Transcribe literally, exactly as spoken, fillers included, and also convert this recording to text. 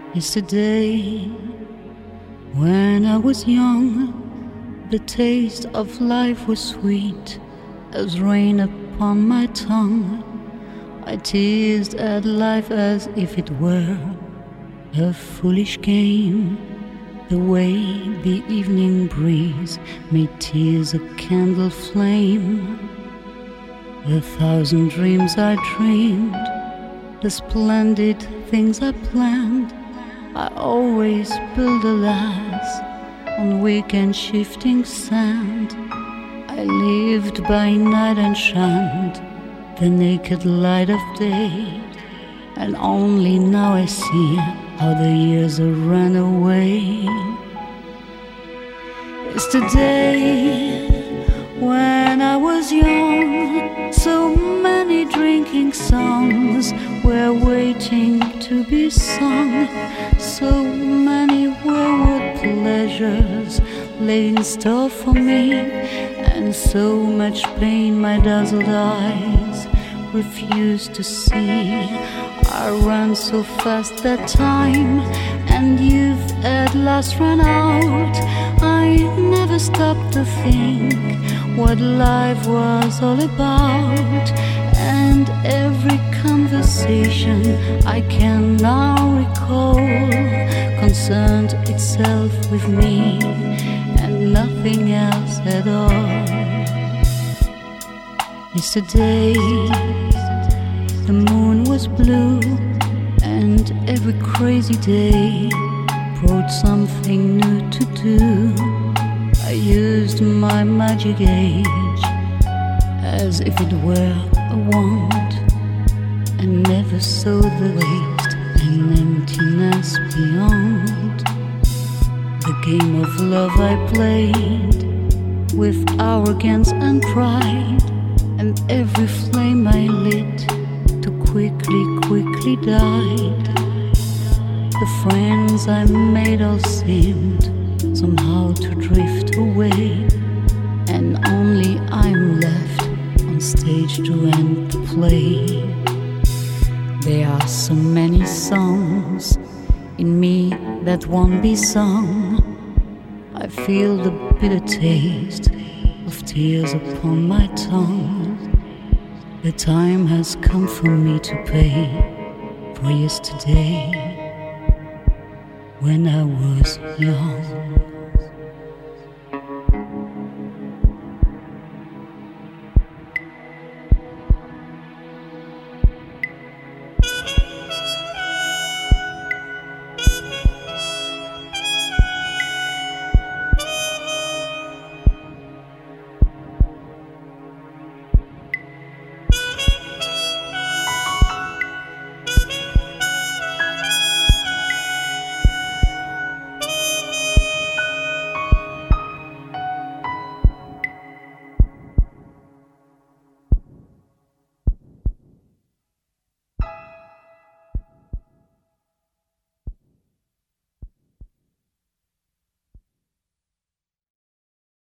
Yesterday, when I was young, the taste of life was sweet as rain upon my tongue. I teased at life as if it were a foolish game. The way the evening breeze made tears a candle flame. The thousand dreams I dreamed, the splendid things I planned, I always built alas on weak and shifting sand. I lived by night and shunned the naked light of day, and only now I see how the years ran away. Yesterday, when I was young, so many drinking songs were waiting to be sung. So many wayward pleasures lay in store for me, and so much pain my dazzled eyes refused to see. I ran so fast that time and youth at last ran out. I never stopped to think what life was all about, and every conversation I can now recall concerned itself with me and nothing else at all. Yesterday, the moon was blue, and every crazy day brought something new to do. I used my magic age as if it were a wand, and never saw the waste and emptiness beyond. The game of love I played with arrogance and pride, and every flame I lit too quickly, quickly died. The friends I made all seemed somehow to drift away, and only I'm left on stage to end the play. There are so many songs in me that won't be sung. I feel the bitter taste of tears upon my tongue. The time has come for me to pay for yesterday when I was young.